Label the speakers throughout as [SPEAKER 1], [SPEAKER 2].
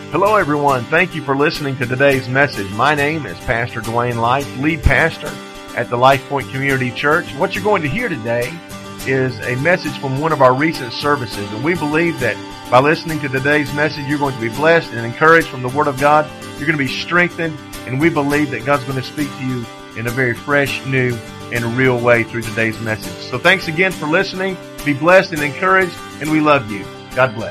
[SPEAKER 1] Hello, everyone. Thank you for listening to today's message. My name is Pastor Dwayne Light, lead pastor at the Life Point Community Church. What you're going to hear today is a message from one of our recent services, and we believe that by listening to today's message, you're going to be blessed and encouraged from the Word of God. You're going to be strengthened, and we believe that God's going to speak to you in a very fresh, new, and real way through today's message. So thanks again for listening. Be blessed and encouraged, and we love you. God bless.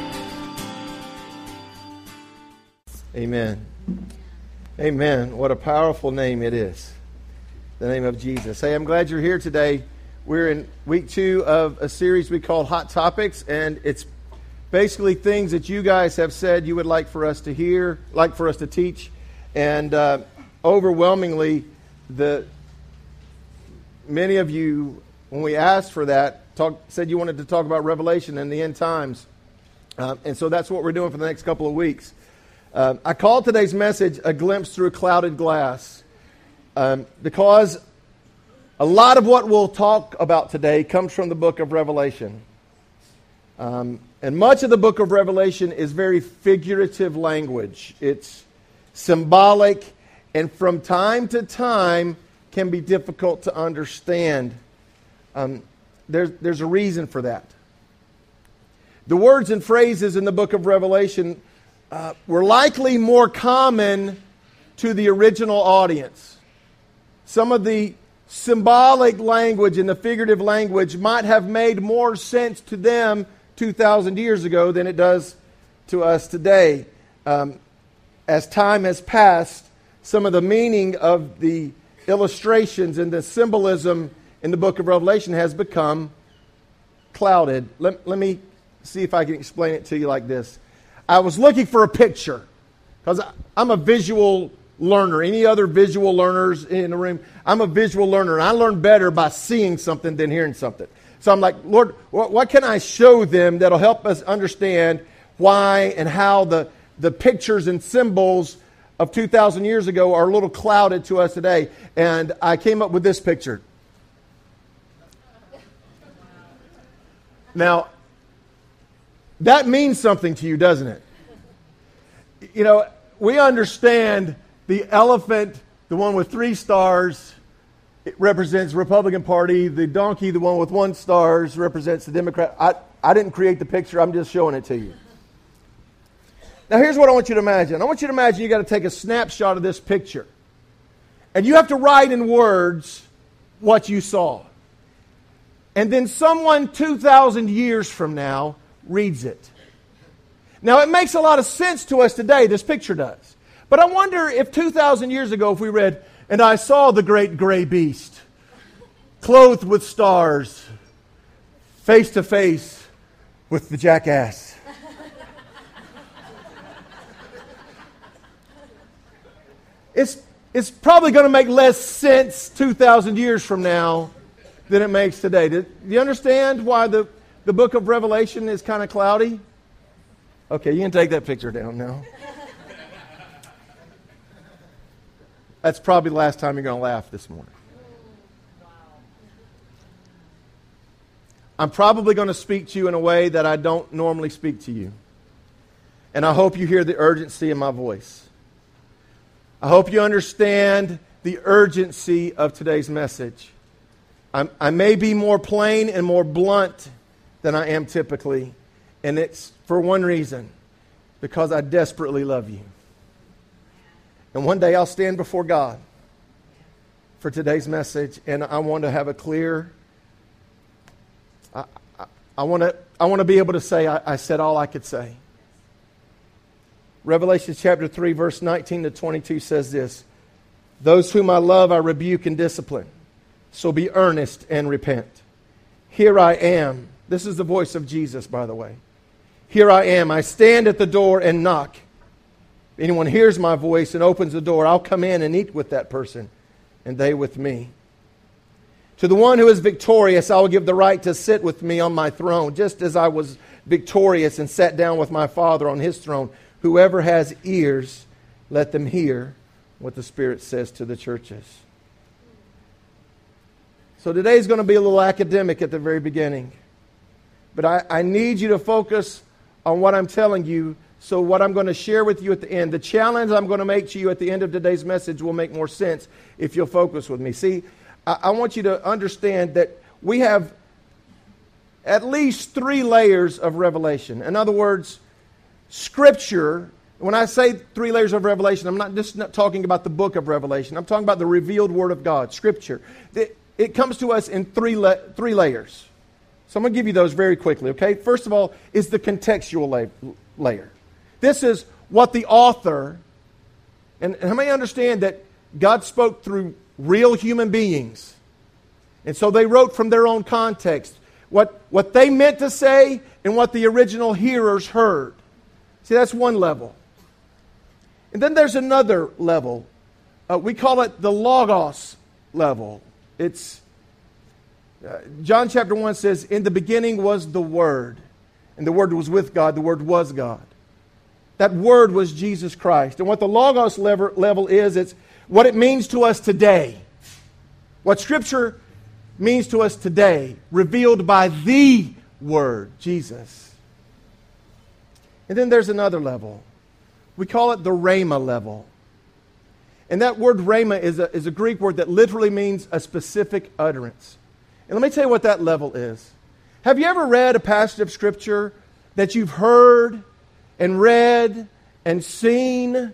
[SPEAKER 2] Amen. Amen. What a powerful name it is. The name of Jesus. Hey, I'm glad you're here today. We're in week 2 of a series we call Hot Topics, and it's basically things that you guys have said you would like for us to hear, like for us to teach. And overwhelmingly, many of you, when we asked for that, said you wanted to talk about Revelation and the end times. And so that's what we're doing for the next couple of weeks. I called today's message A Glimpse Through Clouded Glass because a lot of what we'll talk about today comes from the book of Revelation. And much of the book of Revelation is very figurative language. It's symbolic and from time to time can be difficult to understand. There's a reason for that. The words and phrases in the book of Revelation were likely more common to the original audience. Some of the symbolic language and the figurative language might have made more sense to them 2,000 years ago than it does to us today. As time has passed, some of the meaning of the illustrations and the symbolism in the book of Revelation has become clouded. Let me see if I can explain it to you like this. I was looking for a picture because I'm a visual learner. Any other visual learners in the room? I'm a visual learner, and I learn better by seeing something than hearing something. So I'm like, Lord, what can I show them that'll help us understand why and how the pictures and symbols of 2,000 years ago are a little clouded to us today? And I came up with this picture. Now, that means something to you, doesn't it? You know, we understand the elephant, the one with 3 stars, it represents the Republican Party. The donkey, the one with 1 star, represents the Democrat. I didn't create the picture. I'm just showing it to you. Now, here's what I want you to imagine. I want you to imagine you got to take a snapshot of this picture. And you have to write in words what you saw. And then someone 2,000 years from now reads it. Now, it makes a lot of sense to us today, this picture does. But I wonder if 2,000 years ago, if we read, "And I saw the great gray beast, clothed with stars, face to face with the jackass." It's probably going to make less sense 2,000 years from now than it makes today. Do you understand why the book of Revelation is kind of cloudy? Okay, you can take that picture down now. That's probably the last time you're going to laugh this morning. I'm probably going to speak to you in a way that I don't normally speak to you. And I hope you hear the urgency in my voice. I hope you understand the urgency of today's message. I may be more plain and more blunt than I am typically. And it's for one reason, because I desperately love you. And one day I'll stand before God for today's message, and I want to have a clear, I want to be able to say, I said all I could say. Revelation chapter 3, verse 19 to 22 says this: "Those whom I love I rebuke and discipline, so be earnest and repent. Here I am." This is the voice of Jesus, by the way. "Here I am. I stand at the door and knock. If anyone hears my voice and opens the door, I'll come in and eat with that person, and they with me. To the one who is victorious, I will give the right to sit with me on my throne, just as I was victorious and sat down with my Father on his throne. Whoever has ears, let them hear what the Spirit says to the churches." So today's going to be a little academic at the very beginning. But I need you to focus on what I'm telling you So what I'm going to share with you at the end, the challenge I'm going to make to you at the end of today's message will make more sense if you'll focus with me. See, I want you to understand that we have at least 3 layers of revelation. In other words, Scripture, when I say 3 layers of revelation, I'm not talking about the book of Revelation. I'm talking about the revealed Word of God, Scripture. It comes to us in 3 layers. So I'm going to give you those very quickly, okay? First of all is the contextual layer. This is what the author, and how many understand that God spoke through real human beings? And so they wrote from their own context what they meant to say and what the original hearers heard. See, that's one level. And then there's another level. We call it the Logos level. It's John chapter 1 says, in the beginning was the Word, and the Word was with God, the Word was God. That Word was Jesus Christ. And what the Logos level is, it's what it means to us today. What Scripture means to us today, revealed by the Word, Jesus. And then there's another level. We call it the Rhema level. And that word Rhema is a Greek word that literally means a specific utterance. And let me tell you what that level is. Have you ever read a passage of Scripture that you've heard and read and seen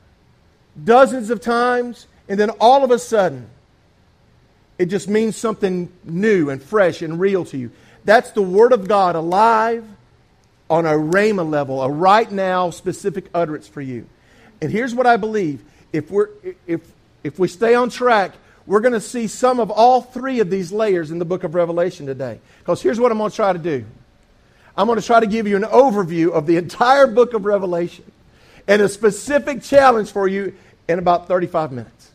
[SPEAKER 2] dozens of times, and then all of a sudden, it just means something new and fresh and real to you? That's the Word of God alive on a Rhema level, a right now specific utterance for you. And here's what I believe. If we stay on track, we're going to see some of all 3 of these layers in the book of Revelation today. Because here's what I'm going to try to do. I'm going to try to give you an overview of the entire book of Revelation and a specific challenge for you in about 35 minutes.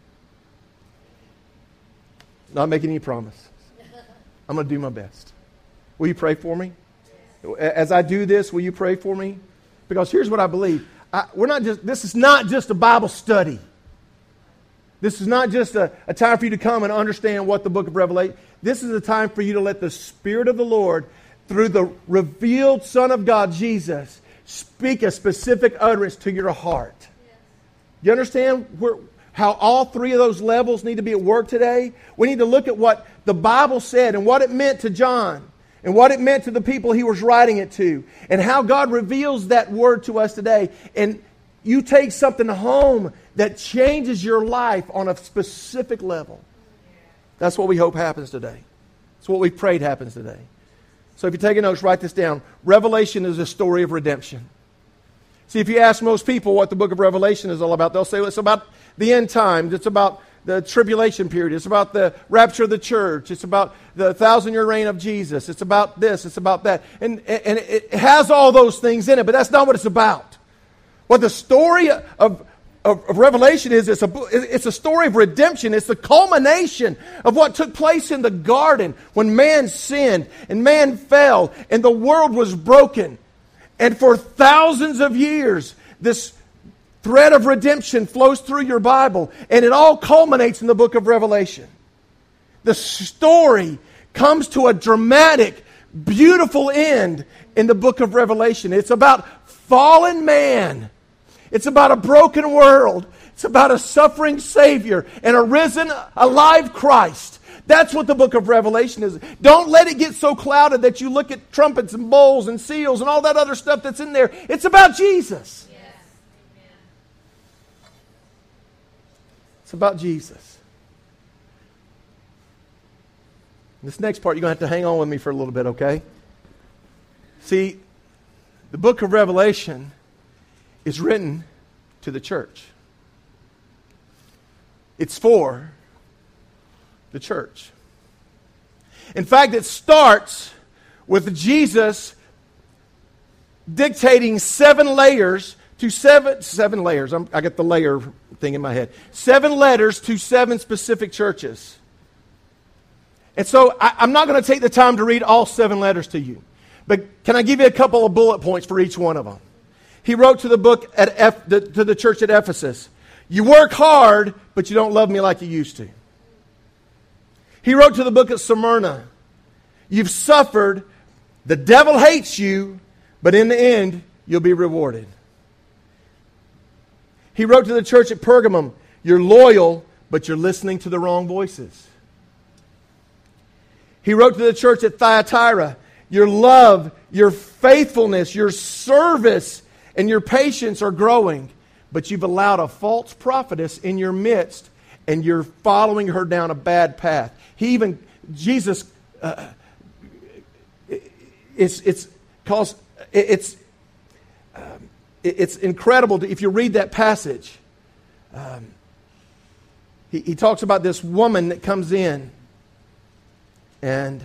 [SPEAKER 2] Not making any promises. I'm going to do my best. Will you pray for me? As I do this, will you pray for me? Because here's what I believe. This is not just a Bible study. This is not just a time for you to come and understand what the book of Revelation. This is a time for you to let the Spirit of the Lord, through the revealed Son of God, Jesus, speak a specific utterance to your heart. Yes. You understand how all 3 of those levels need to be at work today? We need to look at what the Bible said and what it meant to John and what it meant to the people he was writing it to and how God reveals that word to us today. And you take something home that changes your life on a specific level. That's what we hope happens today. That's what we prayed happens today. So if you're taking notes, write this down. Revelation is a story of redemption. See, if you ask most people what the book of Revelation is all about, they'll say, well, it's about the end times. It's about the tribulation period. It's about the rapture of the church. It's about the 1,000-year reign of Jesus. It's about this. It's about that. And it has all those things in it, but that's not what it's about. What the story of Revelation is, it's a story of redemption. It's the culmination of what took place in the garden when man sinned and man fell and the world was broken. And for thousands of years, this thread of redemption flows through your Bible, and it all culminates in the book of Revelation. The story comes to a dramatic, beautiful end in the book of Revelation. It's about fallen man. It's about a broken world. It's about a suffering Savior and a risen, alive Christ. That's what the book of Revelation is. Don't let it get so clouded that you look at trumpets and bowls and seals and all that other stuff that's in there. It's about Jesus.
[SPEAKER 3] Yes. Amen.
[SPEAKER 2] It's about Jesus. This next part, you're going to have to hang on with me for a little bit, okay? See, the book of Revelation is written to the church. It's for the church. In fact, it starts with Jesus dictating 7 layers to seven layers. I get the layer thing in my head. 7 letters to 7 specific churches. And so I'm not going to take the time to read all 7 letters to you. But can I give you a couple of bullet points for each one of them? He wrote to the book to the church at Ephesus. You work hard, but you don't love me like you used to. He wrote to the book of Smyrna. You've suffered. The devil hates you, but in the end, you'll be rewarded. He wrote to the church at Pergamum, you're loyal, but you're listening to the wrong voices. He wrote to the church at Thyatira, your love, your faithfulness, your service, and your patience are growing, but you've allowed a false prophetess in your midst, and you're following her down a bad path. Jesus, it's incredible if you read that passage. He talks about this woman that comes in and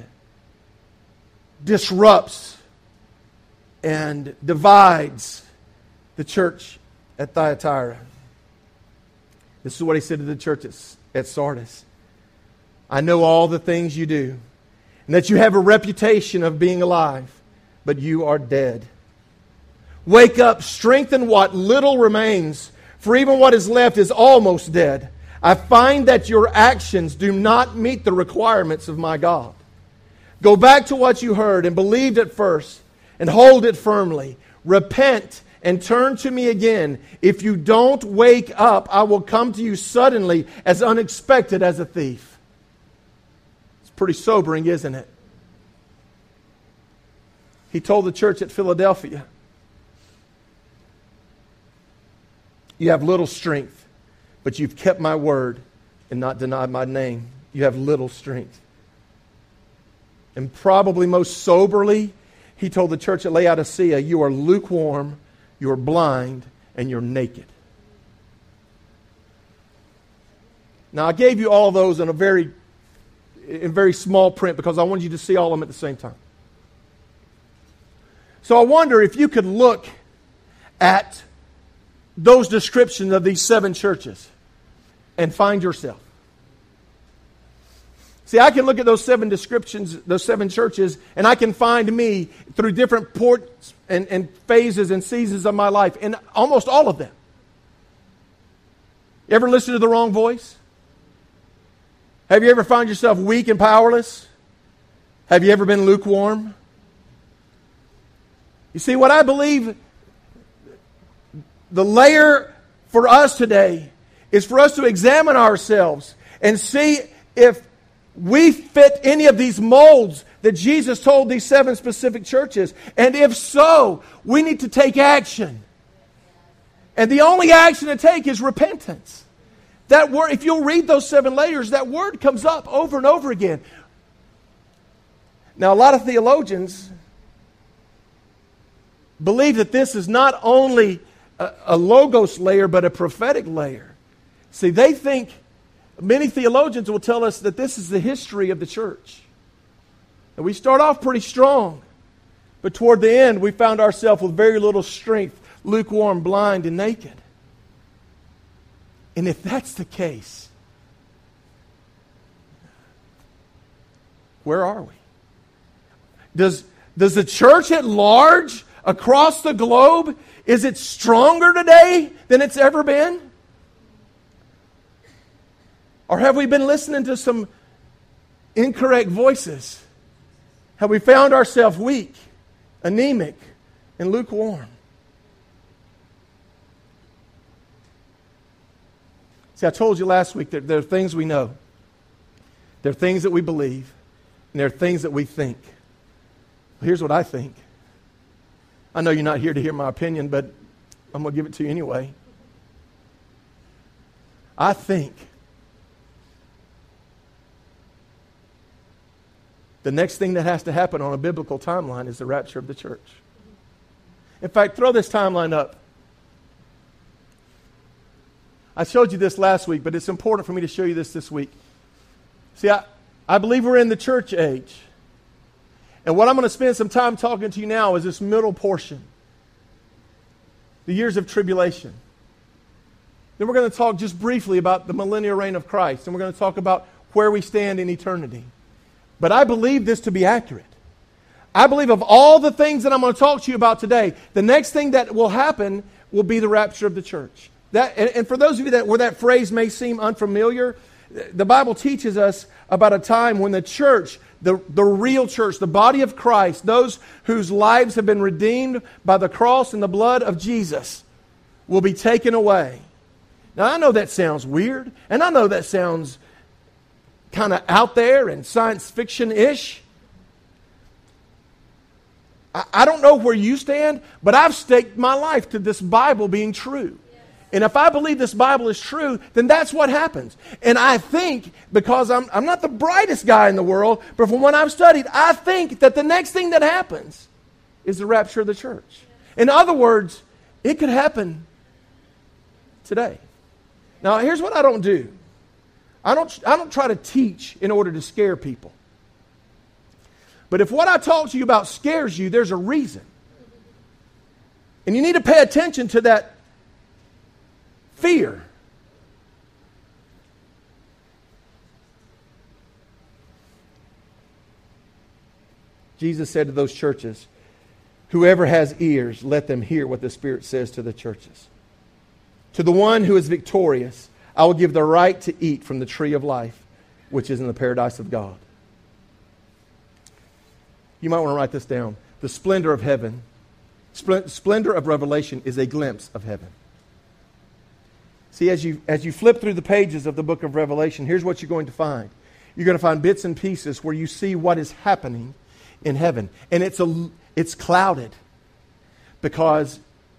[SPEAKER 2] disrupts and divides the church at Thyatira. This is what he said to the church at Sardis. I know all the things you do, and that you have a reputation of being alive, but you are dead. Wake up, strengthen what little remains, for even what is left is almost dead. I find that your actions do not meet the requirements of my God. Go back to what you heard and believed at first, and hold it firmly. Repent and turn to me again. If you don't wake up, I will come to you suddenly, as unexpected as a thief. It's pretty sobering, isn't it? He told the church at Philadelphia, you have little strength, but you've kept my word and not denied my name. You have little strength. And probably most soberly, he told the church at Laodicea, you are lukewarm, you are blind, and you're naked. Now, I gave you all of those in very small print because I wanted you to see all of them at the same time. So I wonder if you could look at those descriptions of these 7 churches and find yourself. See, I can look at those 7 descriptions, those 7 churches, and I can find me through different ports and phases and seasons of my life, in almost all of them. You ever listen to the wrong voice? Have you ever found yourself weak and powerless? Have you ever been lukewarm? You see, what I believe the layer for us today is for us to examine ourselves and see if we fit any of these molds that Jesus told these 7 specific churches. And if so, we need to take action. And the only action to take is repentance. That word, if you'll read those 7 layers, that word comes up over and over again. Now, a lot of theologians believe that this is not only a logos layer, but a prophetic layer. See, they think, many theologians will tell us that this is the history of the church. And we start off pretty strong, but toward the end we found ourselves with very little strength, lukewarm, blind, and naked. And if that's the case, where are we? Does the church at large, across the globe, is it stronger today than it's ever been? Or have we been listening to some incorrect voices? Have we found ourselves weak, anemic, and lukewarm? See, I told you last week that there are things we know. There are things that we believe. And there are things that we think. Well, here's what I think. I know you're not here to hear my opinion, but I'm going to give it to you anyway. I think the next thing that has to happen on a biblical timeline is the rapture of the church. In fact, throw this timeline up. I showed you this last week, but it's important for me to show you this week. See, I believe we're in the church age. And what I'm going to spend some time talking to you now is this middle portion. The years of tribulation. Then we're going to talk just briefly about the millennial reign of Christ. And we're going to talk about where we stand in eternity. But I believe this to be accurate. I believe of all the things that I'm going to talk to you about today, the next thing that will happen will be the rapture of the church. And for those of you where that phrase may seem unfamiliar, the Bible teaches us about a time when the church, the real church, the body of Christ, those whose lives have been redeemed by the cross and the blood of Jesus, will be taken away. Now, I know that sounds weird, and I know that sounds kind of out there and science fiction-ish. I don't know where you stand, but I've staked my life to this Bible being true. And if I believe this Bible is true, then that's what happens. And I think, because I'm not the brightest guy in the world, but from what I've studied, I think that the next thing that happens is the rapture of the church. In other words, it could happen today. Now, here's what I don't do. I don't try to teach in order to scare people. But if what I talk to you about scares you, there's a reason. And you need to pay attention to that fear. Jesus said to those churches, whoever has ears, let them hear what the Spirit says to the churches. To the one who is victorious, I will give the right to eat from the tree of life, which is in the paradise of God. You might want to write this down. The splendor of heaven, splendor of Revelation is a glimpse of heaven. See, as you flip through the pages of the book of Revelation, here's what you're going to find. You're going to find bits and pieces where you see what is happening in heaven. And it's clouded because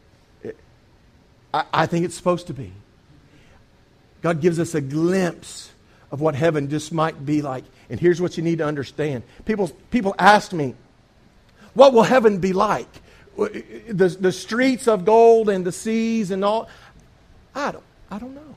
[SPEAKER 2] I think it's supposed to be. God gives us a glimpse of what heaven just might be like. And here's what you need to understand. People ask me, what will heaven be like? The streets of gold and the seas and all. I don't know.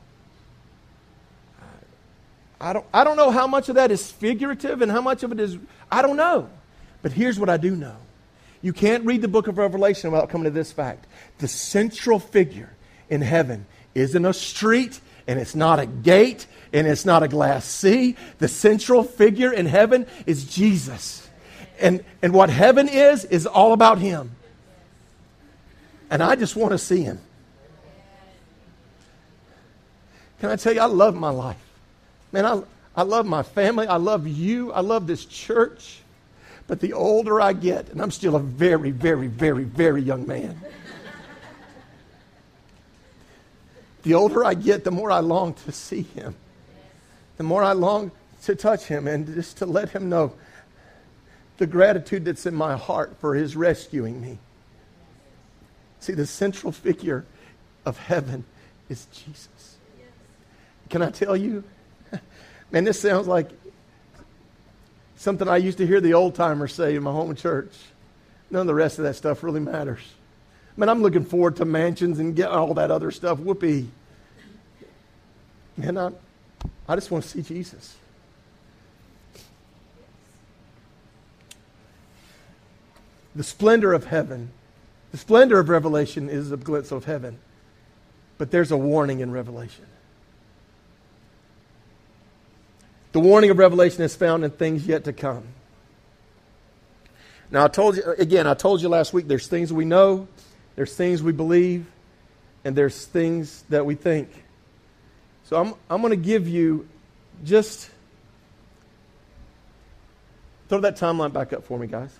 [SPEAKER 2] I don't know how much of that is figurative and how much of it is, I don't know. But here's what I do know. You can't read the book of Revelation without coming to this fact. The central figure in heaven isn't a street, and it's not a gate, and it's not a glass sea. The central figure in heaven is Jesus. And what heaven is all about Him. And I just want to see Him. Can I tell you, I love my life. Man, I love my family. I love you. I love this church. But the older I get, and I'm still a very, very, very, very young man. The older I get, the more I long to see Him. The more I long to touch Him and just to let Him know the gratitude that's in my heart for His rescuing me. See, the central figure of heaven is Jesus. Can I tell you? Man, this sounds like something I used to hear the old-timers say in my home church. None of the rest of that stuff really matters. Man, I'm looking forward to mansions and get all that other stuff. Whoopee. Man, I just want to see Jesus. The splendor of heaven, the splendor of Revelation is a glimpse of heaven. But there's a warning in Revelation. The warning of Revelation is found in things yet to come. Now, I told you last week, there's things we know, there's things we believe, and there's things that we think. So I'm going to give you just... Throw that timeline back up for me, guys.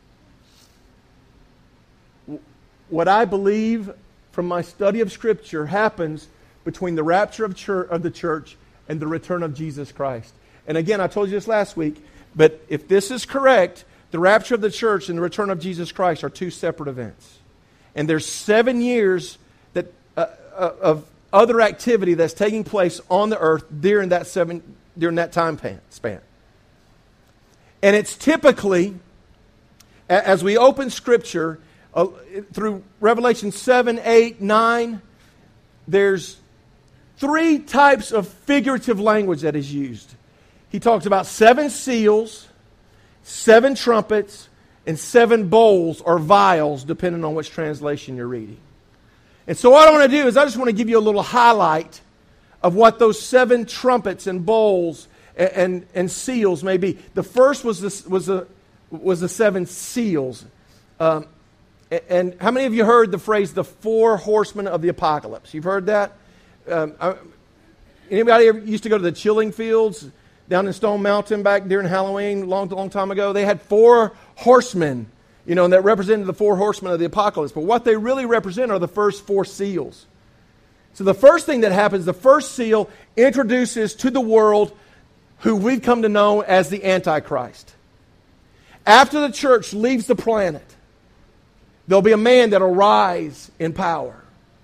[SPEAKER 2] What I believe from my study of Scripture happens between the rapture of the church and the return of Jesus Christ. And again, I told you this last week, but if this is correct, the rapture of the church and the return of Jesus Christ are two separate events. And there's 7 years of other activity that's taking place on the earth during that time span. And it's typically, as we open Scripture, through Revelation 7, 8, 9, there's 3 types of figurative language that is used. He talks about 7 seals, 7 trumpets, and 7 bowls or vials, depending on which translation you're reading. And so what I want to do is I just want to give you a little highlight of what those 7 trumpets and bowls and seals may be. The first was the 7 seals. And how many of you heard the phrase, the 4 horsemen of the apocalypse? You've heard that? Anybody ever used to go to the Chilling Fields down in Stone Mountain back during Halloween, long time ago. They had 4 horsemen, and that represented the 4 horsemen of the apocalypse. But what they really represent are the first 4 seals. So the first thing that happens, the first seal introduces to the world who we've come to know as the Antichrist. After the church leaves the planet, there'll be a man that will rise in power.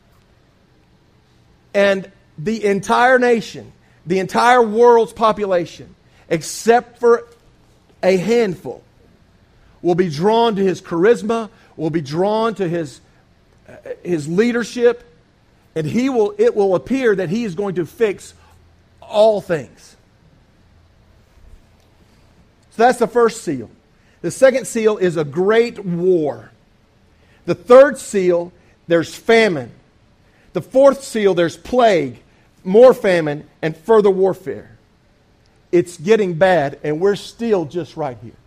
[SPEAKER 2] And the entire nation, the entire world's population, except for a handful, will be drawn to his charisma, will be drawn to his leadership, and it will appear that he is going to fix all things. So that's the first seal. The second seal is a great war. The third seal, there's famine. The fourth seal, there's plague, more famine, and further warfare. It's getting bad, and we're still just right here.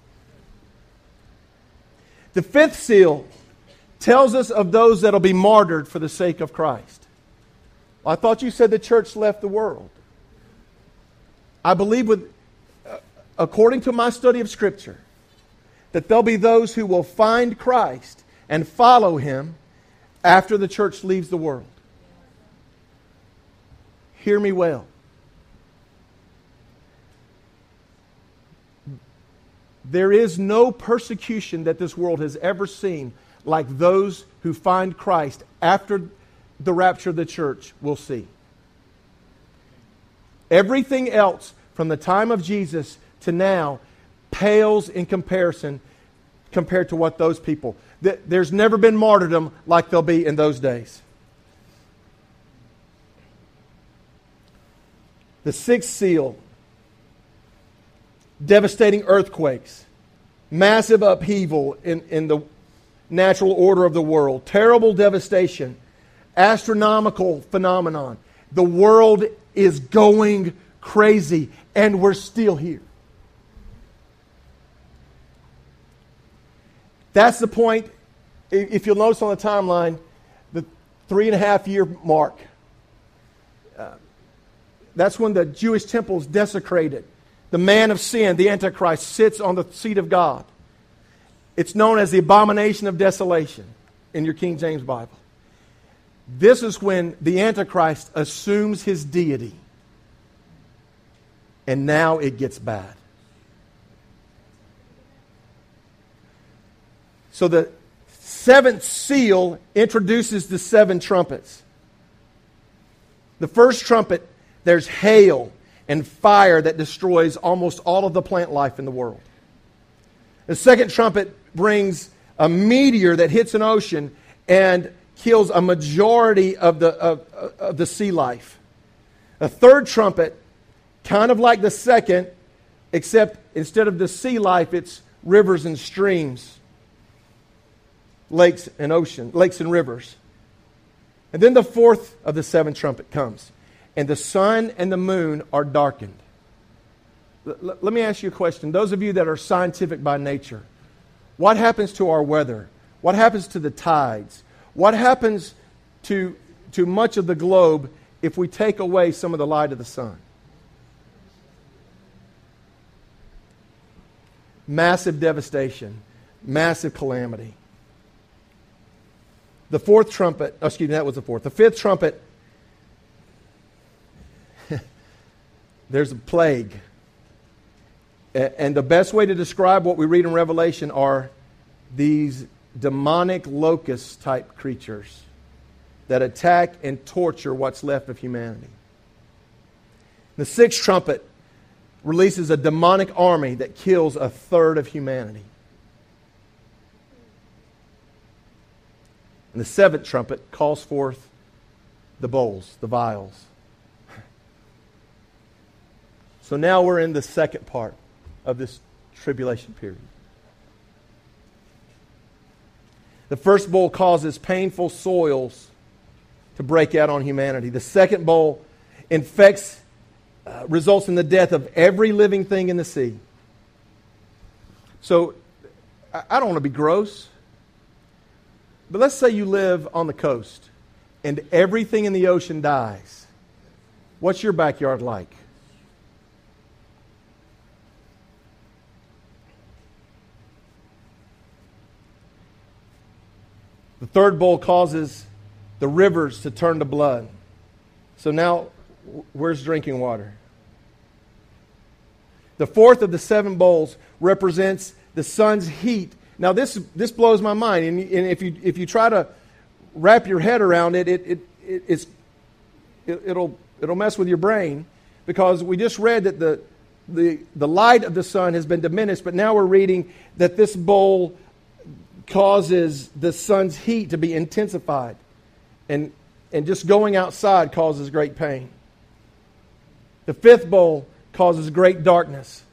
[SPEAKER 2] The fifth seal tells us of those that will be martyred for the sake of Christ. I thought you said the church left the world. I believe, according to my study of Scripture, that there'll be those who will find Christ and follow Him after the church leaves the world. Hear me well. There is no persecution that this world has ever seen like those who find Christ after the rapture of the church will see. Everything else from the time of Jesus to now pales in comparison compared to what those people. There's never been martyrdom like there'll be in those days. The sixth seal, devastating earthquakes, massive upheaval in the natural order of the world, terrible devastation, astronomical phenomenon. The world is going crazy, and we're still here. That's the point, if you'll notice on the timeline, the 3.5-year mark. That's when the Jewish temple is desecrated. The man of sin, the Antichrist, sits on the seat of God. It's known as the abomination of desolation in your King James Bible. This is when the Antichrist assumes his deity. And now it gets bad. So the seventh seal introduces the 7 trumpets. The first trumpet, there's hail and fire that destroys almost all of the plant life in the world. The second trumpet brings a meteor that hits an ocean and kills a majority of the sea life. The third trumpet, kind of like the second, except instead of the sea life, it's rivers and streams, lakes and rivers. And then the fourth of the 7 trumpet comes, and the sun and the moon are darkened. Let me ask you a question. Those of you that are scientific by nature, what happens to our weather? What happens to the tides? What happens to much of the globe if we take away some of the light of the sun? Massive devastation, massive calamity. The fourth trumpet, that was the fourth. The fifth trumpet, there's a plague. And the best way to describe what we read in Revelation are these demonic locust type creatures that attack and torture what's left of humanity. The sixth trumpet releases a demonic army that kills a third of humanity. And the seventh trumpet calls forth the bowls, the vials. So now we're in the second part of this tribulation period. The first bowl causes painful soils to break out on humanity. The second bowl results in the death of every living thing in the sea. So, I don't want to be gross, but let's say you live on the coast and everything in the ocean dies. What's your backyard like? The third bowl causes the rivers to turn to blood. So now, where's drinking water? The fourth of the 7 bowls represents the sun's heat. Now this blows my mind, and if you try to wrap your head around it, it'll mess with your brain, because we just read that the light of the sun has been diminished, but now we're reading that this bowl causes the sun's heat to be intensified, and just going outside causes great pain. The 5th bowl causes great darkness.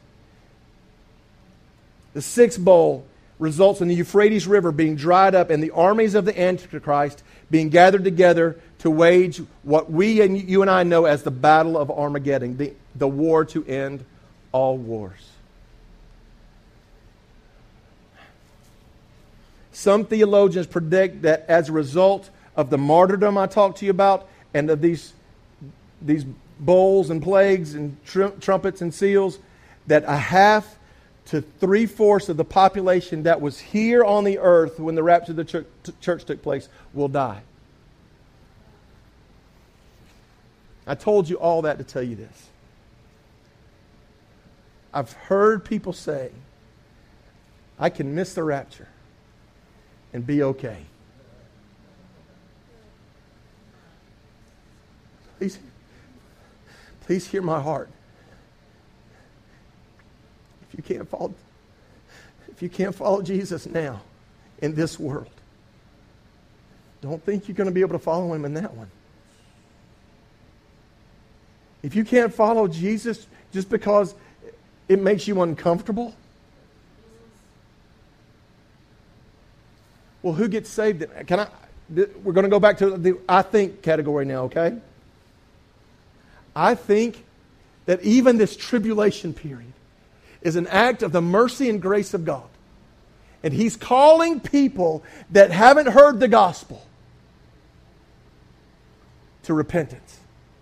[SPEAKER 2] The 6th bowl results in the Euphrates River being dried up and the armies of the Antichrist being gathered together to wage what you and I know as the Battle of Armageddon, the war to end all wars. Some theologians predict that as a result of the martyrdom I talked to you about, and of these bowls and plagues and trumpets and seals, that a half to 3/4 of the population that was here on the earth when the rapture of the church took place will die. I told you all that to tell you this. I've heard people say, I can miss the rapture and be okay. Please hear my heart. If you can't follow Jesus now in this world, don't think you're going to be able to follow Him in that one. If you can't follow Jesus just because it makes you uncomfortable, well, who gets saved? We're going to go back to the I think category now, okay? I think that even this tribulation period is an act of the mercy and grace of God. And He's calling people that haven't heard the gospel to repentance.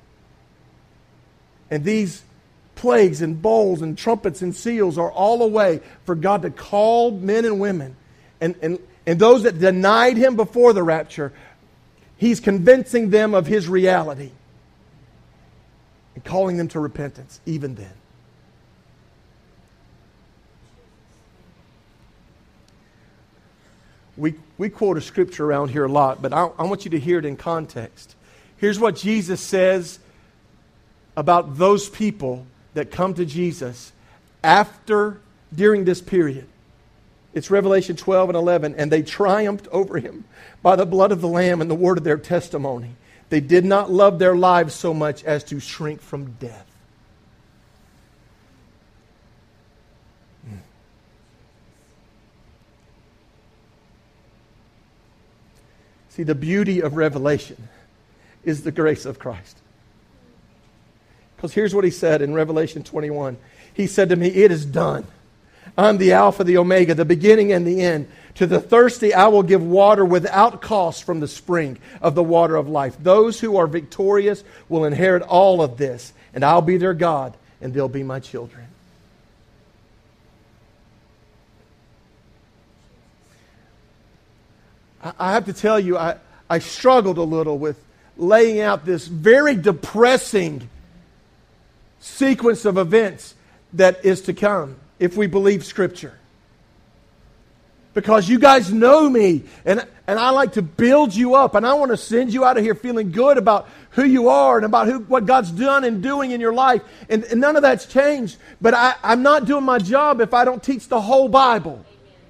[SPEAKER 2] And these plagues and bowls and trumpets and seals are all a way for God to call men and women. And those that denied Him before the rapture, He's convincing them of His reality and calling them to repentance even then. We quote a scripture around here a lot, but I want you to hear it in context. Here's what Jesus says about those people that come to Jesus during this period. It's Revelation 12 and 11. And they triumphed over Him by the blood of the Lamb and the word of their testimony. They did not love their lives so much as to shrink from death. See, the beauty of Revelation is the grace of Christ. Because here's what He said in Revelation 21. He said to me, "It is done. I'm the Alpha, the Omega, the beginning and the end. To the thirsty I will give water without cost from the spring of the water of life. Those who are victorious will inherit all of this, and I'll be their God, and they'll be my children." I have to tell you, I struggled a little with laying out this very depressing sequence of events that is to come if we believe Scripture. Because you guys know me, and I like to build you up, and I want to send you out of here feeling good about who you are and about what God's done and doing in your life. And none of that's changed, but I'm not doing my job if I don't teach the whole Bible.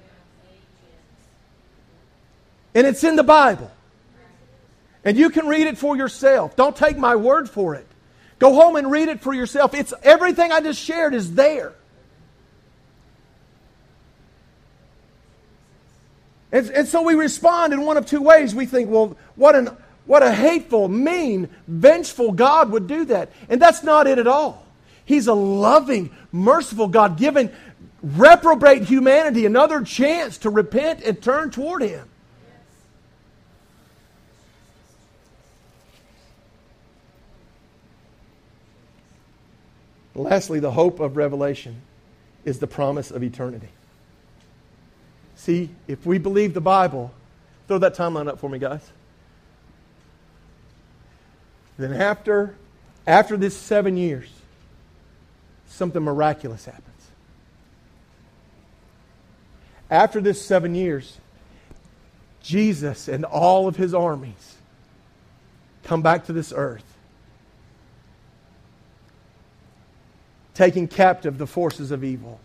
[SPEAKER 2] And it's in the Bible. And you can read it for yourself. Don't take my word for it. Go home and read it for yourself. It's everything I just shared is there. And so we respond in one of two ways. We think, well, what a hateful, mean, vengeful God would do that. And that's not it at all. He's a loving, merciful God giving reprobate humanity another chance to repent and turn toward Him. Lastly, the hope of Revelation is the promise of eternity. See, if we believe the Bible, Throw that timeline up for me, guys. Then after this 7 years, something miraculous happens. After this 7 years, Jesus and all of His armies come back to this earth, taking captive the forces of evil.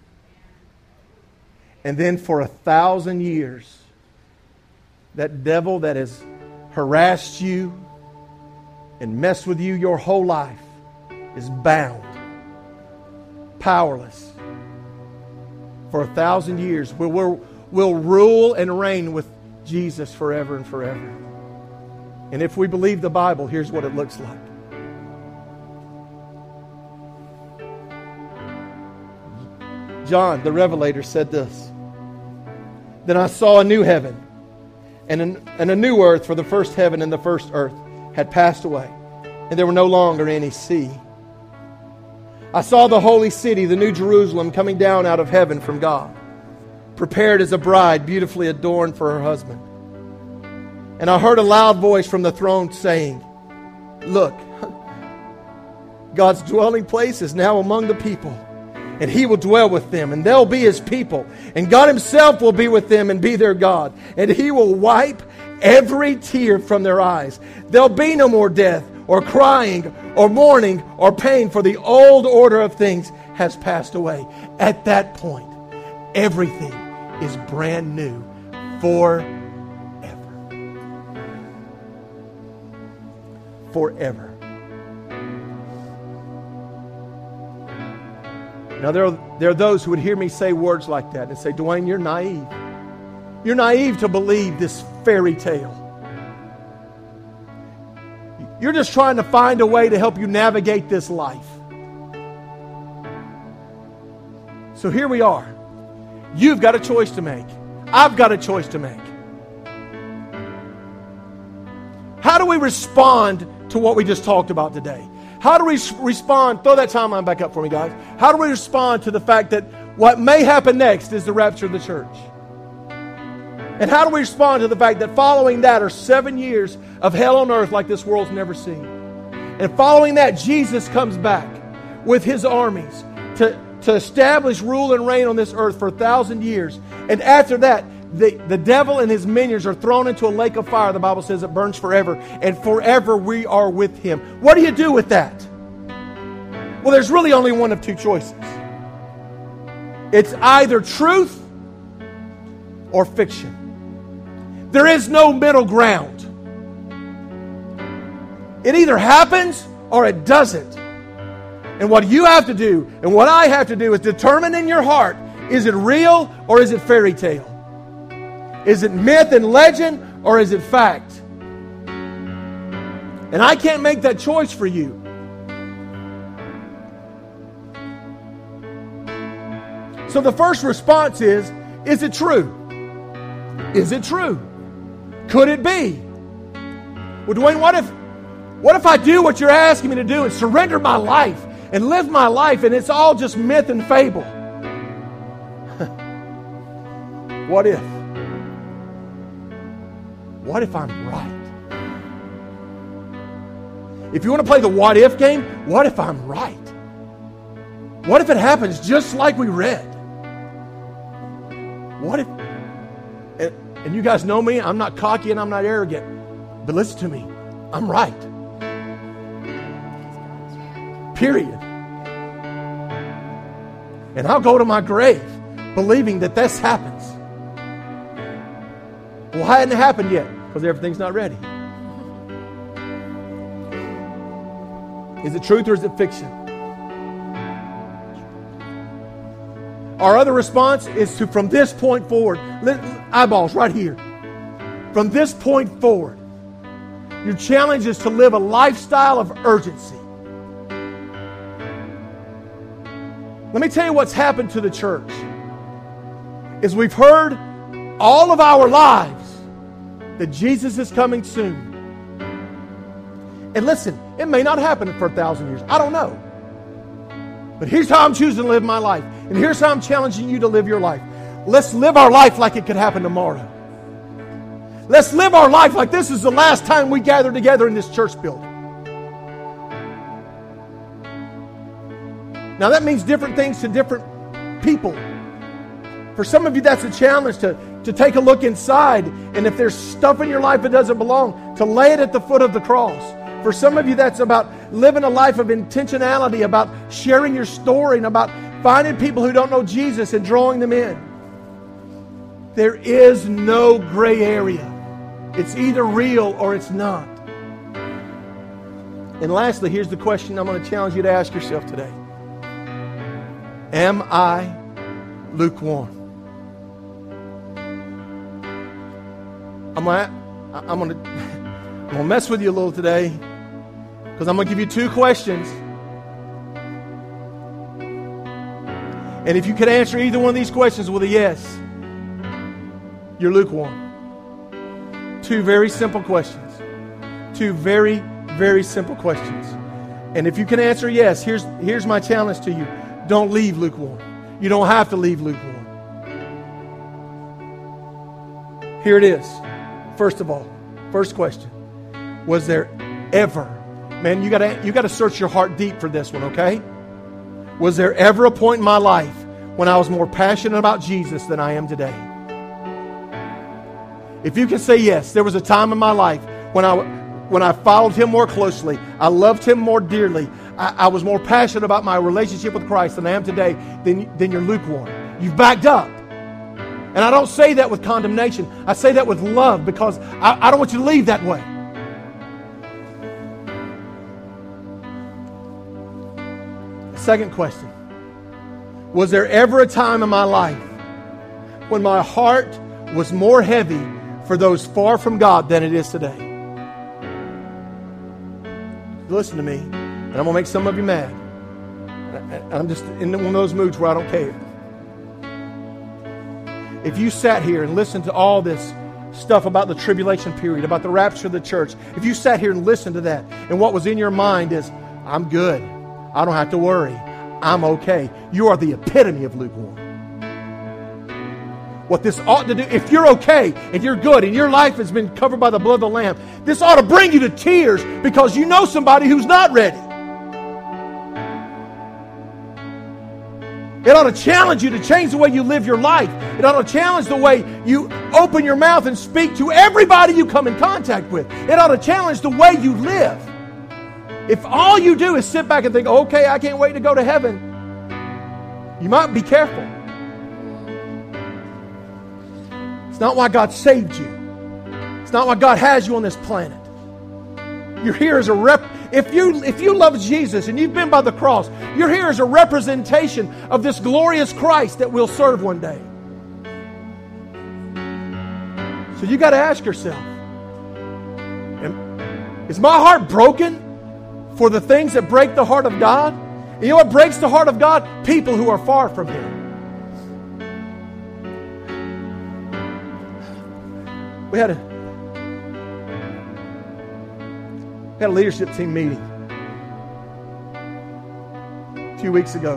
[SPEAKER 2] And then for 1,000 years, that devil that has harassed you and messed with you your whole life is bound, powerless. For 1,000 years, we'll rule and reign with Jesus forever and forever. And if we believe the Bible, here's what it looks like. John, the Revelator, said this. Then I saw a new heaven and a new earth, for the first heaven and the first earth had passed away, and there were no longer any sea. I saw the holy city, the new Jerusalem, coming down out of heaven from God, prepared as a bride, beautifully adorned for her husband. And I heard a loud voice from the throne saying, "Look, God's dwelling place is now among the people, and He will dwell with them, and they'll be His people. And God Himself will be with them and be their God. And He will wipe every tear from their eyes. There'll be no more death, or crying, or mourning, or pain, for the old order of things has passed away." At that point, everything is brand new forever. Forever. Now, there are those who would hear me say words like that and say, "Dwayne, you're naive. You're naive to believe this fairy tale. You're just trying to find a way to help you navigate this life." So here we are. You've got a choice to make. I've got a choice to make. How do we respond to what we just talked about today? How do we respond? Throw that timeline back up for me, guys. How do we respond to the fact that what may happen next is the rapture of the church? And how do we respond to the fact that following that are 7 years of hell on earth like this world's never seen? And following that, Jesus comes back with His armies to establish rule and reign on this earth for 1,000 years. And after that, the devil and his minions are thrown into a lake of fire. The Bible says it burns forever. And forever we are with Him. What do you do with that? Well, there's really only one of two choices. It's either truth or fiction. There is no middle ground. It either happens or it doesn't. And what you have to do, and what I have to do, is determine in your heart, is it real or is it fairy tale? Is it myth and legend or is it fact? And I can't make that choice for you. So the first response is it true? Is it true? Could it be? Well, Dwayne, what if I do what you're asking me to do and surrender my life and live my life and it's all just myth and fable? What if? What if I'm right? If you want to play the what if game, what if I'm right? What if it happens just like we read? What if... And you guys know me, I'm not cocky and I'm not arrogant. But listen to me, I'm right. Period. And I'll go to my grave believing that this happens. Well, it hadn't happened yet because everything's not ready. Is it truth or is it fiction? Our other response is to, from this point forward, eyeballs right here. From this point forward, your challenge is to live a lifestyle of urgency. Let me tell you what's happened to the church. Is we've heard all of our lives that Jesus is coming soon. And listen, it may not happen for 1,000 years. I don't know. But here's how I'm choosing to live my life. And here's how I'm challenging you to live your life. Let's live our life like it could happen tomorrow. Let's live our life like this is the last time we gather together in this church building. Now that means different things to different people. For some of you, that's a challenge to take a look inside, and if there's stuff in your life that doesn't belong, to lay it at the foot of the cross. For some of you, that's about living a life of intentionality, about sharing your story, and about finding people who don't know Jesus and drawing them in. There is no gray area. It's either real or it's not. And lastly, here's the question I'm going to challenge you to ask yourself today. Am I lukewarm? I'm going to mess with you a little today because I'm going to give you two questions. And if you could answer either one of these questions with a yes, you're lukewarm. Two very simple questions. Two very, very simple questions. And if you can answer yes, here's my challenge to you. Don't leave lukewarm. You don't have to leave lukewarm. Here it is. First of all, first question. Was there ever, man, you got to search your heart deep for this one, okay? Was there ever a point in my life when I was more passionate about Jesus than I am today? If you can say yes, there was a time in my life when I followed Him more closely, I loved Him more dearly, I was more passionate about my relationship with Christ than I am today, then you're lukewarm. You've backed up. And I don't say that with condemnation. I say that with love because I don't want you to leave that way. Second question. Was there ever a time in my life when my heart was more heavy for those far from God than it is today? Listen to me, and I'm going to make some of you mad. I'm just in one of those moods where I don't care. If you sat here and listened to all this stuff about the tribulation period, about the rapture of the church, if you sat here and listened to that, and what was in your mind is, I'm good. I don't have to worry. I'm okay. You are the epitome of lukewarm. What this ought to do, if you're okay and you're good and your life has been covered by the blood of the Lamb, this ought to bring you to tears because you know somebody who's not ready. It ought to challenge you to change the way you live your life. It ought to challenge the way you open your mouth and speak to everybody you come in contact with. It ought to challenge the way you live. If all you do is sit back and think, okay, I can't wait to go to heaven, you might be careful. It's not why God saved you. It's not why God has you on this planet. You're here as a If you love Jesus and you've been by the cross, you're here as a representation of this glorious Christ that we'll serve one day. So you got to ask yourself, is my heart broken for the things that break the heart of God? And you know what breaks the heart of God? People who are far from Him. We had a leadership team meeting a few weeks ago.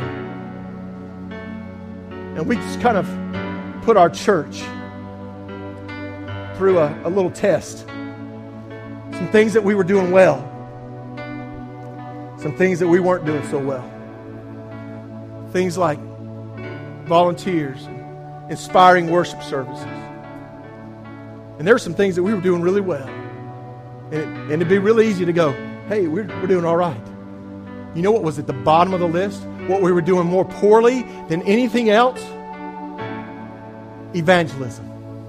[SPEAKER 2] And we just kind of put our church through a little test. Some things that we were doing well. Some things that we weren't doing so well. Things like volunteers, and inspiring worship services. And there were some things that we were doing really well. And it'd be really easy to go, hey, we're doing all right. You know what was at the bottom of the list? What we were doing more poorly than anything else? Evangelism.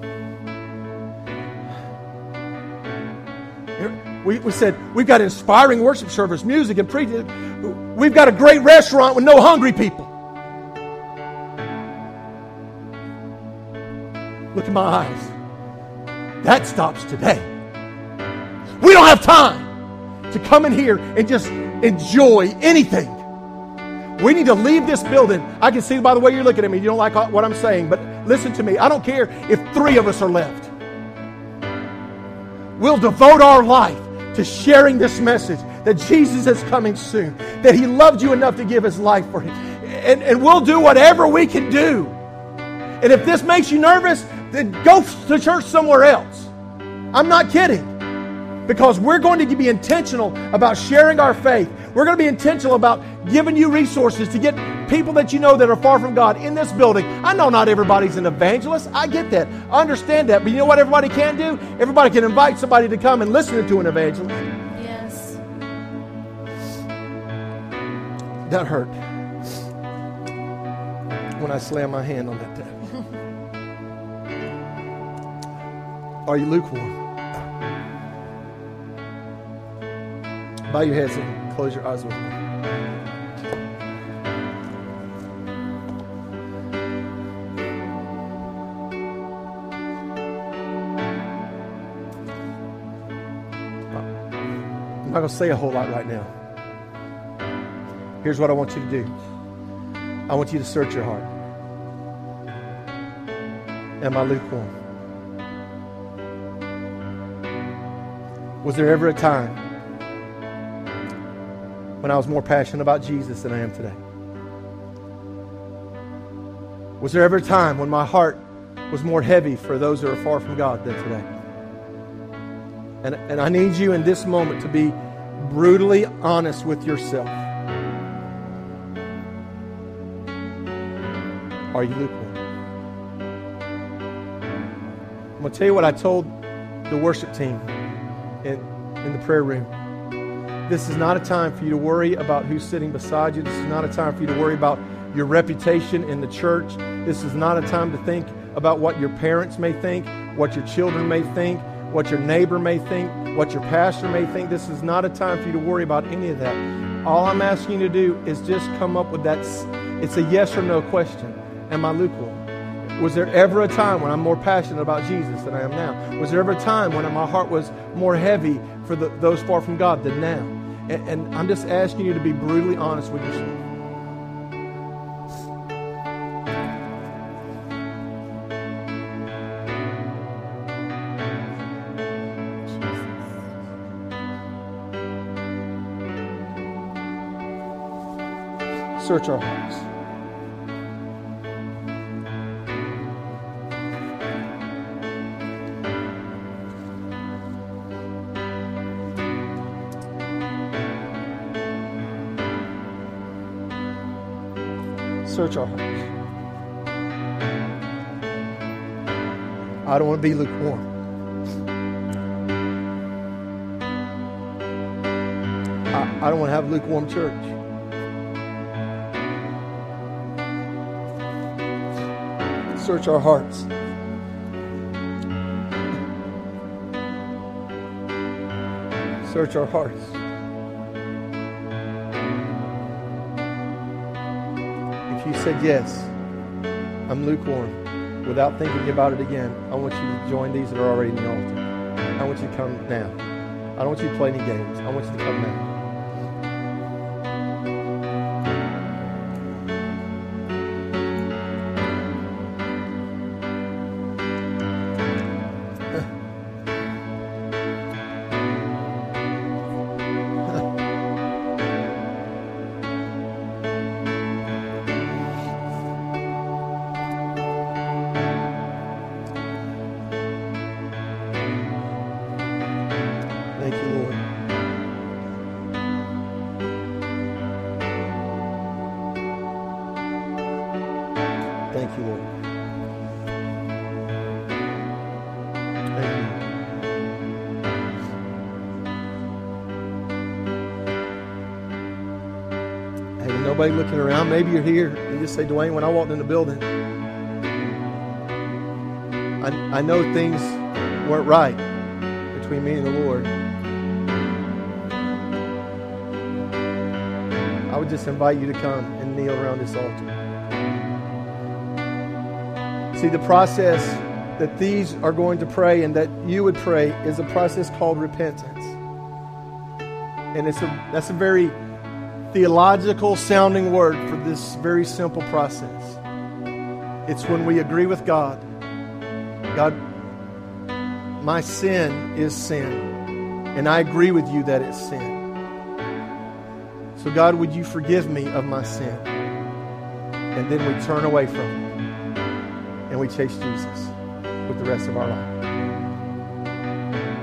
[SPEAKER 2] We said, we've got inspiring worship service, music and preaching. We've got a great restaurant with no hungry people. Look at my eyes. That stops today. We don't have time to come in here and just enjoy anything. We need to leave this building. I can see by the way you're looking at me, you don't like what I'm saying, but listen to me. I don't care if 3 of us are left. We'll devote our life to sharing this message that Jesus is coming soon, that He loved you enough to give His life for you. And we'll do whatever we can do. And if this makes you nervous, then go to church somewhere else. I'm not kidding. Because we're going to be intentional about sharing our faith. We're going to be intentional about giving you resources to get people that you know that are far from God in this building. I know not everybody's an evangelist. I get that. I understand that. But you know what everybody can do? Everybody can invite somebody to come and listen to an evangelist.
[SPEAKER 3] Yes.
[SPEAKER 2] That hurt when I slammed my hand on that table. Are you lukewarm? Bow your heads and close your eyes with me. I'm not going to say a whole lot right now. Here's what I want you to do. I want you to search your heart. Am I lukewarm? Was there ever a time when I was more passionate about Jesus than I am today? Was there ever a time when my heart was more heavy for those who are far from God than today? And I need you in this moment to be brutally honest with yourself. Are you lukewarm? I'm going to tell you what I told the worship team in the prayer room. This is not a time for you to worry about who's sitting beside you. This is not a time for you to worry about your reputation in the church. This is not a time to think about what your parents may think, what your children may think, what your neighbor may think, what your pastor may think. This is not a time for you to worry about any of that. All I'm asking you to do is just come up with that. It's a yes or no question. Am I lukewarm? Was there ever a time when I'm more passionate about Jesus than I am now? Was there ever a time when my heart was more heavy for those far from God than now? And I'm just asking you to be brutally honest with yourself. Search our hearts. Search our hearts. I don't want to be lukewarm. I don't want to have a lukewarm church. Search our hearts. Search our hearts. If you said yes, I'm lukewarm, without thinking about it again, I want you to join these that are already in the altar. I want you to come now. I don't want you to play any games. I want you to come now. Thank you, Lord. Thank you, Lord. Thank you. Hey, with nobody looking around, maybe you're here and just say, Dwayne, when I walked in the building, I know things weren't right between me and the Lord. I would just invite you to come and kneel around this altar. See, the process that these are going to pray and that you would pray is a process called repentance. And that's a very theological sounding word for this very simple process. It's when we agree with God. God, my sin is sin, and I agree with you that it's sin. So God, would you forgive me of my sin? And then we turn away from it, and we chase Jesus with the rest of our life.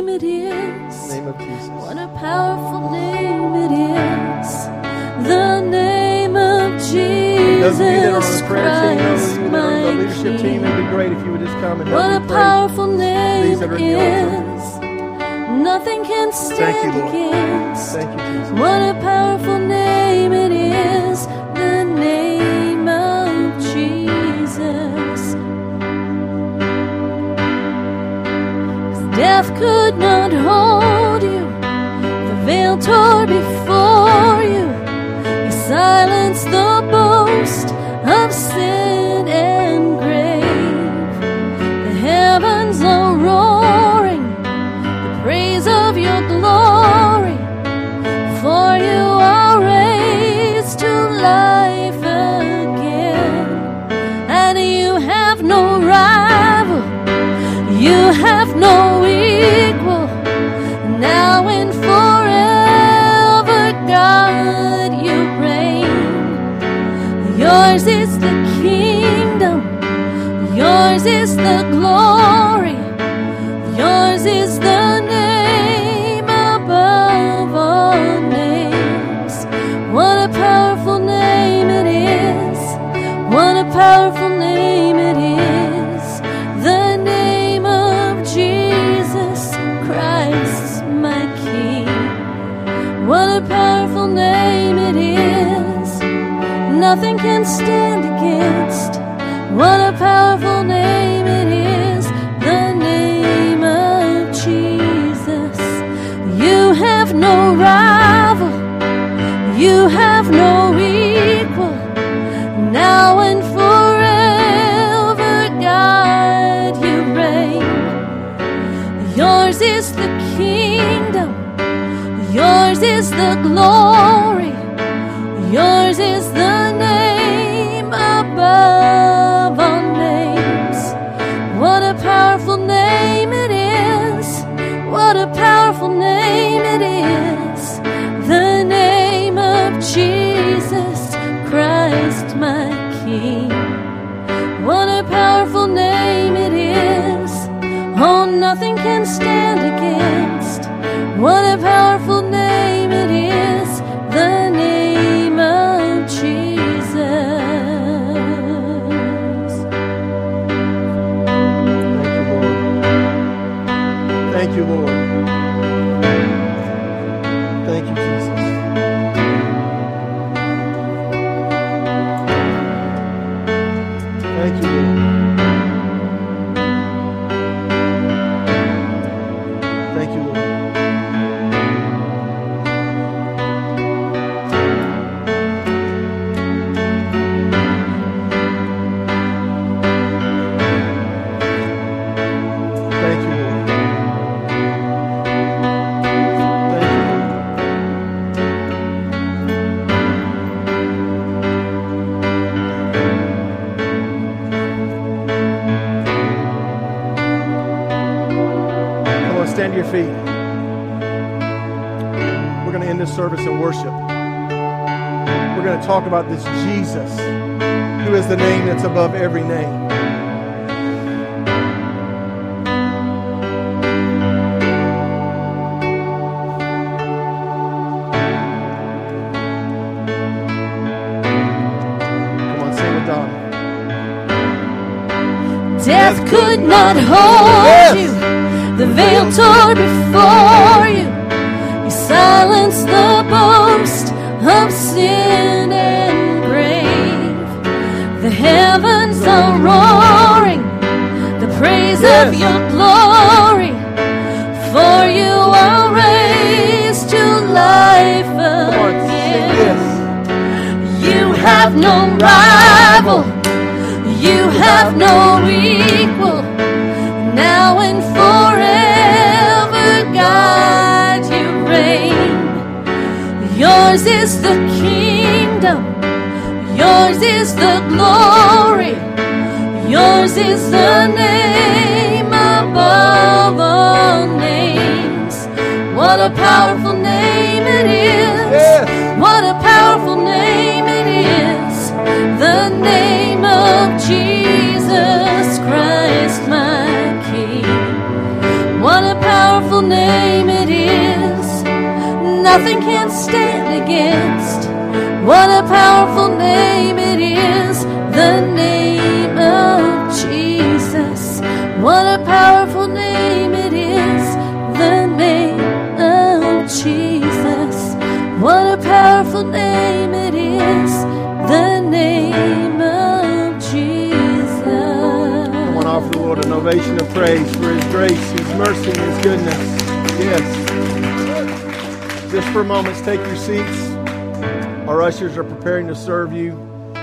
[SPEAKER 3] it is.
[SPEAKER 2] Name of Jesus.
[SPEAKER 3] What a powerful name it is. The name of Jesus
[SPEAKER 2] Those of you that are on the prayer team, those of you that are on the
[SPEAKER 3] Christ,
[SPEAKER 2] leadership
[SPEAKER 3] my
[SPEAKER 2] team, it'd be great if you would just come and help
[SPEAKER 3] What a
[SPEAKER 2] me pray.
[SPEAKER 3] powerful name
[SPEAKER 2] These that are
[SPEAKER 3] it
[SPEAKER 2] in the altar.
[SPEAKER 3] is. Nothing can
[SPEAKER 2] Thank
[SPEAKER 3] stand
[SPEAKER 2] you, Lord.
[SPEAKER 3] against.
[SPEAKER 2] Thank you, Jesus.
[SPEAKER 3] What a powerful name it is. The name of Jesus. 'Cause death could not hold you. The veil tore before you. You silenced the boast of sin and grave. The heavens are roaring the praise of your glory. For you are raised to life again. And you have no rival. You have no equal. Now and forever, God, you reign. Yours is the kingdom. Yours is the glory. Yours is the name above all names. What a powerful name it is. What a powerful name it is. The name of Jesus Christ, my King. What a powerful name it is. Nothing can stand against. What a powerful name it is. The name of Jesus. You have no rival. You have no equal. Now and forever, God, you reign. Yours is the kingdom. Yours is the glory. Yours is the name above all names. What a powerful name it is. What a powerful name it is. The name of Jesus Christ, my King. What a powerful name it is. Oh, nothing can stand against. What a powerful name it is. The name of Jesus.
[SPEAKER 2] Thank you, Lord. Thank you, Jesus. Thank you, Lord. Thank you, Lord. Thank you, Lord. Thank you, Lord. Come on, stand to your feet. We're going to end this service in worship. We're going to talk about this Jesus, who is the name that's above every name. Come on, sing with Donna.
[SPEAKER 3] Death could not hold you. The veil tore before you. You silenced the boast of sin and grave. The heavens are roaring the praise of your glory. For you are raised to life
[SPEAKER 2] Come on, sing
[SPEAKER 3] again.
[SPEAKER 2] this.
[SPEAKER 3] You have no rival. You have no equal. Now and forever, God, you reign. Yours is the kingdom. Yours is the glory. Yours is the name above all names. What a powerful name it is.
[SPEAKER 2] Yes.
[SPEAKER 3] What a powerful name it is. The name of Jesus Christ, my King. What a powerful powerful name it is. Nothing can stand against. What a powerful name it is. The name of Jesus. What a powerful name it is. The name of Jesus. What a powerful name it is. The name of Jesus.
[SPEAKER 2] Come on, offer the Lord an ovation of praise for His grace, His mercy, and His goodness. Yes. Just for a moment, take your seats. Our ushers are preparing to serve you.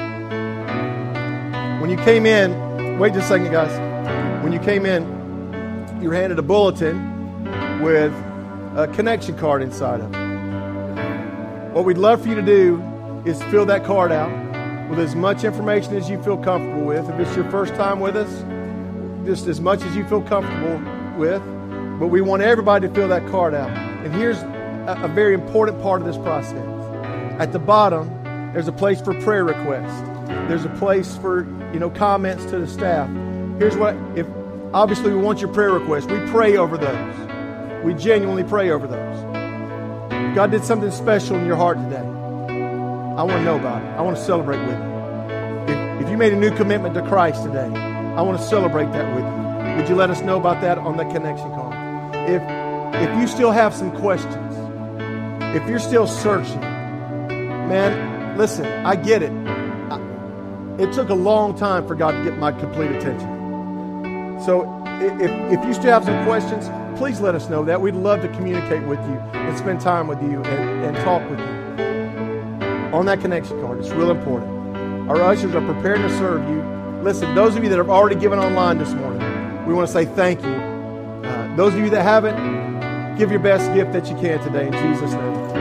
[SPEAKER 2] When you came in, wait just a second, guys. When you came in, you were handed a bulletin with a connection card inside of it. What we'd love for you to do is fill that card out with as much information as you feel comfortable with. If it's your first time with us, just as much as you feel comfortable with. But we want everybody to fill that card out. And here's a very important part of this process. At the bottom, there's a place for prayer requests. There's a place for, comments to the staff. Here's what, if obviously we want your prayer requests. We pray over those. We genuinely pray over those. God did something special in your heart today. I want to know about it. I want to celebrate with you. If you made a new commitment to Christ today, I want to celebrate that with you. Would you let us know about that on the connection card? If you still have some questions, if you're still searching, man, listen, I get it. It took a long time for God to get my complete attention. So if you still have some questions, please let us know that. We'd love to communicate with you and spend time with you and talk with you. On that connection card, it's real important. Our ushers are prepared to serve you. Listen, those of you that have already given online this morning, we want to say thank you. Those of you that haven't, give your best gift that you can today in Jesus' name.